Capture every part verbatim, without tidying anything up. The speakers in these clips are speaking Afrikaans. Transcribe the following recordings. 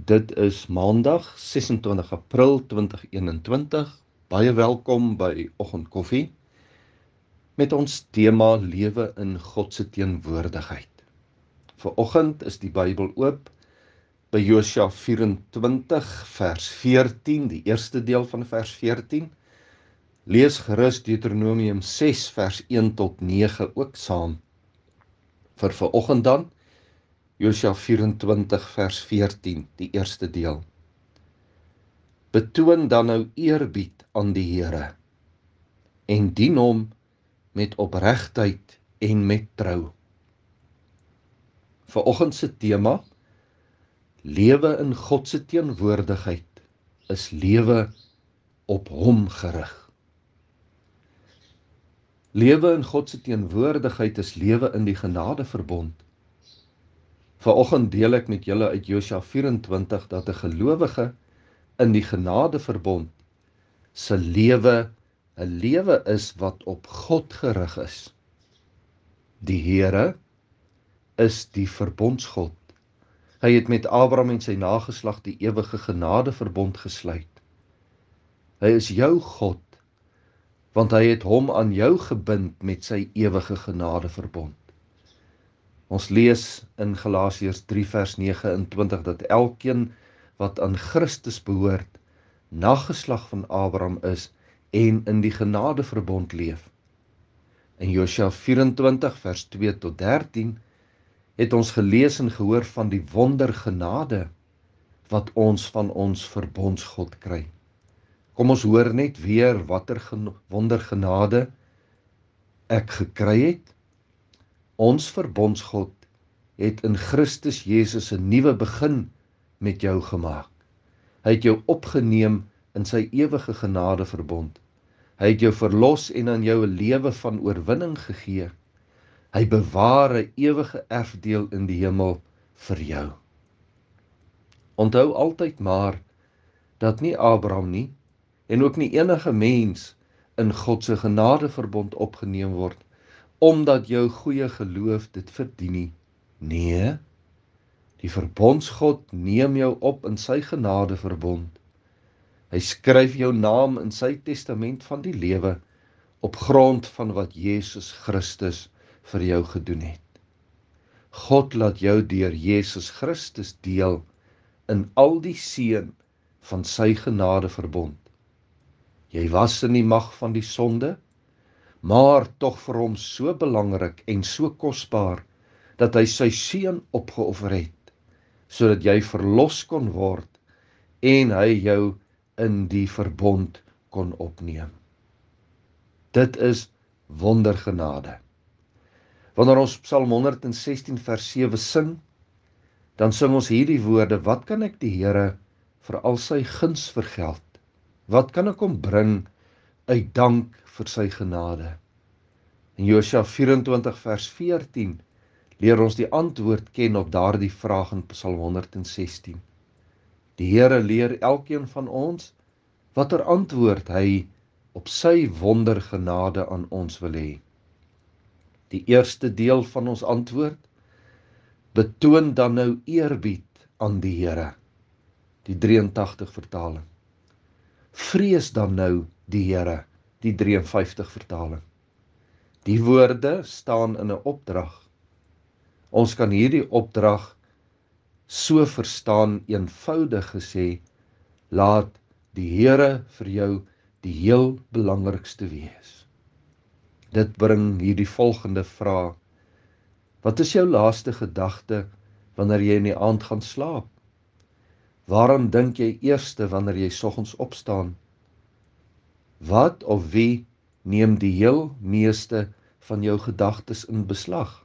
Dit is Maandag, ses en twintig April twintig eenentwintig. Baie welkom by Oggendkoffie met ons tema Lewe in God se teenwoordigheid. Vanoggend is die Bybel oop by Josua vyf-en-twintig vers veertien, die eerste deel van vers veertien. Lees gerus Deuteronomium ses vers een tot nege ook saam. Vir vanoggend dan Josua vyf-en-twintig vers veertien, die eerste deel. Betoon dan nou eerbied aan die Here en dien hom met opregtheid en met trou. Vanoggend se tema, lewe in God se teenwoordigheid, is lewe op hom gerig. Lewe in God se teenwoordigheid is lewe in die genadeverbond. Vanoggend deel ek met julle uit Josua vyf-en-twintig dat 'n gelowige in die genadeverbond se lewe 'n lewe is wat op God gerig is. Die Here is die verbondsgod. Hy het met Abraham en sy nageslag die ewige genadeverbond gesluit. Hy is jou God, want hy het hom aan jou gebind met sy ewige genadeverbond. Ons lees in Galasiërs drie vers nege-en-twintig dat elkeen wat aan Christus behoort, nageslag van Abraham is en in die genadeverbond leef. In Josua vyf-en-twintig vers twee tot dertien het ons gelees en gehoor van die wondergenade wat ons van ons verbondsgod kry. Kom ons hoor net weer watter wondergenade ek gekry het. Ons verbondsgod het in Christus Jesus 'n nuwe begin met jou gemaak. Hy het jou opgeneem in sy ewige genadeverbond. Hy het jou verlos en aan jou 'n lewe van oorwinning gegee. Hy bewaar 'n ewige erfdeel in die hemel vir jou. Onthou altyd maar dat nie Abraham nie en ook nie enige mens in God se genadeverbond opgeneem word omdat jou goeie geloof dit verdien nie. Nee, die verbondsgod neem jou op in sy genadeverbond. Hy skryf jou naam in sy testament van die lewe op grond van wat Jesus Christus vir jou gedoen het. God laat jou deur Jesus Christus deel in al die seën van sy genadeverbond. Jy was in die mag van die sonde, maar tog vir hom so belangrik en so kosbaar, dat hy sy seun opgeoffer het, sodat jy verlos kon word, en hy jou in die verbond kon opneem. Dit is wondergenade. Wanneer ons Psalm honderdsestien vers sewe sing, dan sing ons hierdie woorde: wat kan ek die Here vir al sy guns vergeld? Wat kan ek hom bring uit dank vir sy genade? In Josua vyf-en-twintig vers veertien leer ons die antwoord ken op daardie vraag in Psalm honderdsestien. Die Here leer elkeen van ons watter antwoord hy op sy wondergenade aan ons wil hê. Die eerste deel van ons antwoord: betoon dan nou eerbied aan die Here. Die drieëntagtig vertaling. Vrees dan nou die Here, die drieënvyftig vertaling. Die woorde staan in 'n opdrag. Ons kan hierdie opdrag so verstaan, eenvoudig gesê, laat die Here vir jou die heel belangrikste wees. Dit bring hierdie volgende vraag: wat is jou laaste gedagte wanneer jy in die aand gaan slaap? Waaraan dink jy eerste wanneer jy soggens opstaan? Wat of wie neem die heel meeste van jou gedagtes in beslag?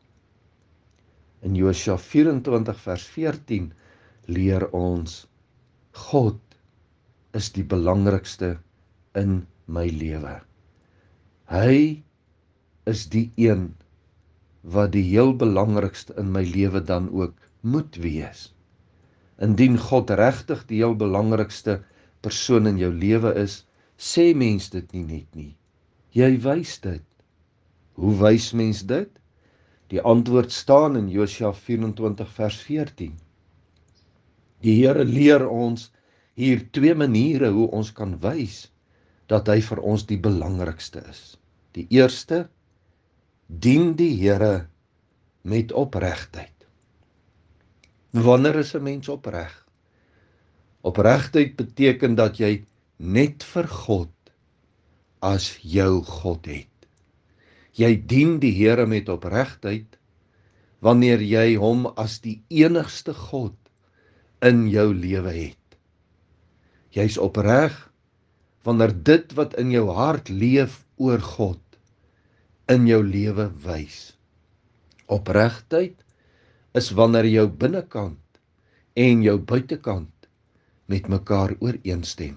In Josua vyf-en-twintig vers veertien leer ons: God is die belangrikste in my lewe. Hy is die een wat die heel belangrikste in my lewe dan ook moet wees. Indien God regtig die heel belangrikste persoon in jou lewe is, sê mens dit nie net nie. Jy wys dit. Hoe wys mens dit? Die antwoord staan in Josua vyf-en-twintig vers veertien. Die Here leer ons hier twee maniere hoe ons kan wys dat hy vir ons die belangrikste is. Die eerste, dien die Here met opregtheid. Wanneer is 'n mens opreg? Opregtheid beteken dat jy net vir God as jou God het. Jy dien die Here met opregtheid wanneer jy hom as die enigste God in jou lewe het. Jy's opreg wanneer dit wat in jou hart leef oor God in jou lewe wys. Opregtheid is wanneer jou binnekant en jou buitekant met mekaar ooreenstem.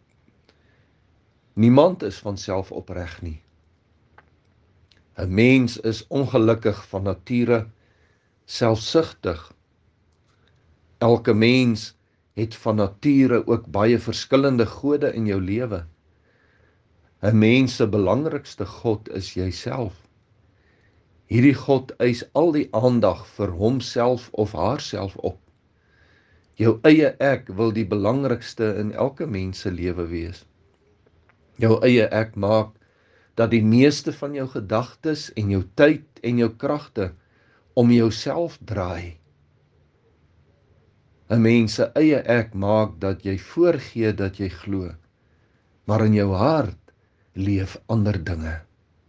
Niemand is van self opreg nie. 'n Mens is ongelukkig van nature selfsugtig. Elke mens het van nature ook baie verskillende gode in jou lewe. 'n Mens se belangrikste God is jouself. Hierdie God eis al die aandag vir homself of haarself op. Jou eie ek wil die belangrikste in elke mens se lewe wees. Jou eie ek maak dat die meeste van jou gedagtes en jou tyd en jou kragte om jouself draai. 'n Mens se eie ek maak dat jy voorgee dat jy glo, maar in jou hart leef ander dinge.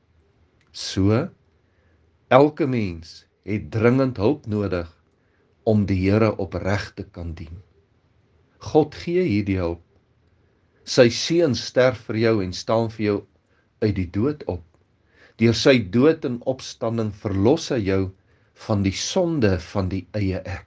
So, elke mens het dringend hulp nodig om die Here opreg te kan dien. God gee hierdie hulp. Sy seun sterf vir jou en staan vir jou uit die dood op. Deur sy dood en opstanding verlos hy jou van die sonde van die eie ek.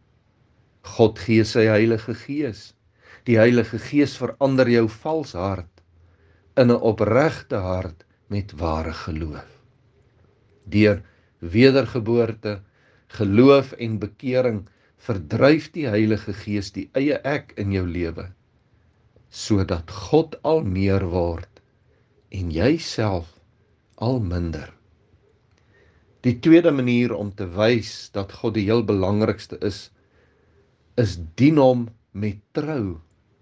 God gee sy Heilige Gees. Die Heilige Gees verander jou vals hart in 'n opregte hart met ware geloof. Deur wedergeboorte, geloof en bekering verdryf die Heilige Gees die eie ek in jou lewe, sodat God al meer word en jy self al minder. Die tweede manier om te wys dat God die heel belangrikste is, is dien hom met trou.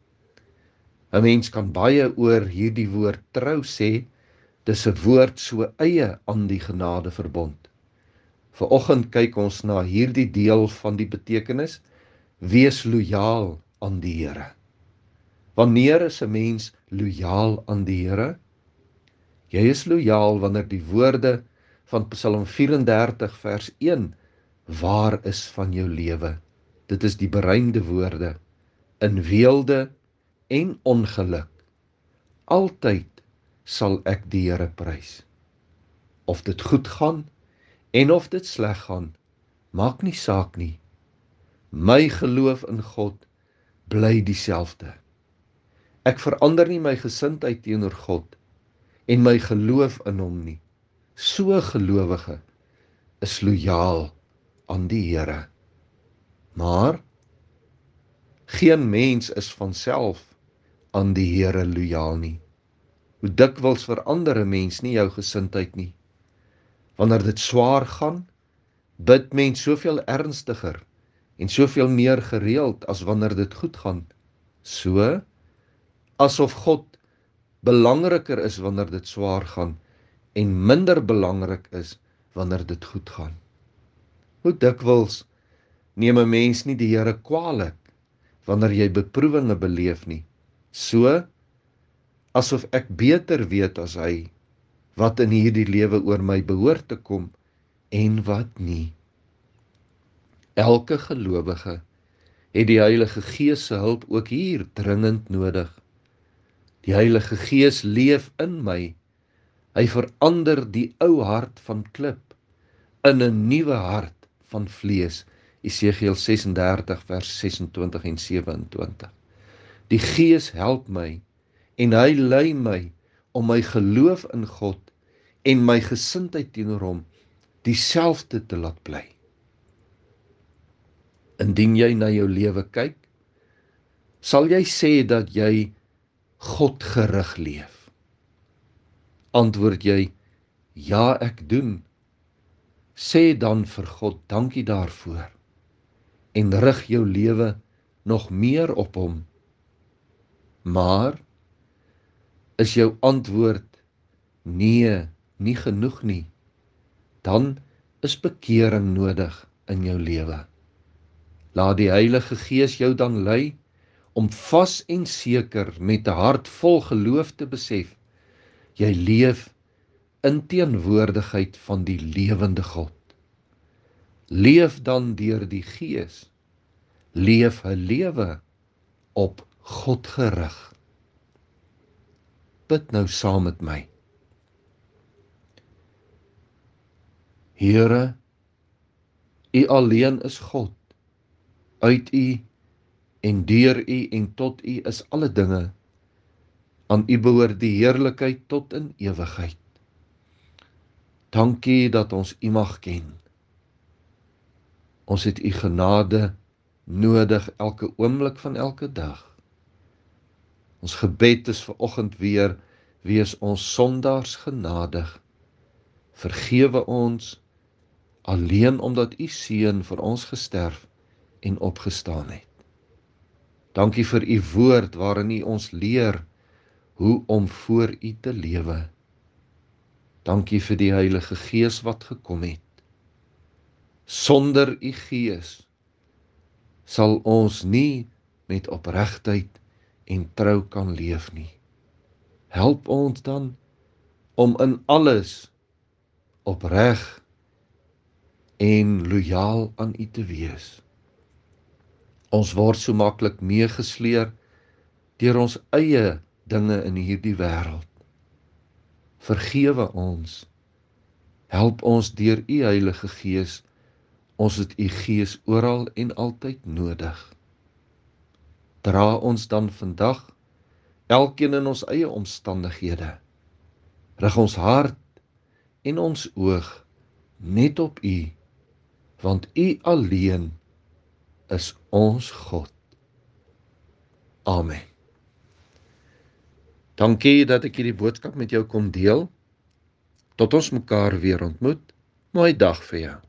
'n Mens kan baie oor hierdie woord trou sê, dis 'n woord so eie aan die genadeverbond. Vanoggend kyk ons na hierdie deel van die betekenis, wees lojaal aan die Here. Wanneer is 'n mens lojaal aan die Here? Jy is lojaal wanneer die woorde van Psalm vyf en dertig vers een waar is van jou lewe. Dit is die bereinde woorde, in weelde en ongeluk. Altyd sal ek die Here prys. Of dit goed gaan en of dit sleg gaan, maak nie saak nie. My geloof in God bly dieselfde. Ek verander nie my gesindheid teenoor God en my geloof in hom nie. So gelowige is lojaal aan die Here. Maar geen mens is van self aan die Here lojaal nie. Hoe dikwels verander 'n mens nie jou gesindheid nie. Wanneer dit swaar gaan, bid mens soveel ernstiger en soveel meer gereeld as wanneer dit goed gaan. So, asof God belangriker is wanneer dit swaar gaan en minder belangrik is wanneer dit goed gaan. Hoe dikwels neem 'n mens nie die Here kwaadlik wanneer jy beproewinge beleef nie. So, asof ek beter weet as hy wat in hierdie lewe oor my behoort te kom en wat nie. Elke gelowige het die Heilige Gees se hulp ook hier dringend nodig. Die Heilige Gees leef in my. Hy verander die ou hart van klip in 'n nuwe hart van vlees. Esegiel ses en dertig vers ses en twintig en sewe en twintig. Die Gees help my en hy lei my om my geloof in God en my gesindheid teenoor hom dieselfde te laat bly. Indien jy na jou lewe kyk, sal jy sê dat jy God gerig leef. Antwoord jy, ja ek doen, sê dan vir God dankie daarvoor en rig jou lewe nog meer op hom. Maar is jou antwoord nee, nie genoeg nie, dan is bekering nodig in jou lewe. Laat die Heilige Gees jou dan lei om vas en seker met 'n hart vol geloof te besef, jy leef in teenwoordigheid van die lewende God. Leef dan deur die Gees, leef 'n lewe op God gerig. Bid nou saam met my. Here, U alleen is God. Uit U en deur U en tot U is alle dinge. Aan U behoort die heerlikheid tot in ewigheid. Dankie dat ons U mag ken. Ons het U genade nodig elke oomblik van elke dag. Ons gebed is vanoggend weer, wees ons sondaars genadig. Vergewe ons, alleen omdat U Seun vir ons gesterf en opgestaan het. Dankie vir U woord waarin U ons leer hoe om voor U te lewe. Dankie vir die Heilige Gees wat gekom het. Sonder U Gees sal ons nie met opregtheid en trou kan leef nie. Help ons dan om in alles opreg en lojaal aan U te wees. Ons word so maklik meegesleer deur ons eie dinge in hierdie wêreld. Vergewe ons. Help ons deur U Heilige Gees. Ons het U Gees oral en altyd nodig. Dra ons dan vandag, elkeen in ons eie omstandighede. Rig ons hart en ons oog net op U, want U alleen is ons God. Amen. Dankie dat ek hierdie boodskap met jou kon deel. Tot ons mekaar weer ontmoet. Mooi dag vir jou.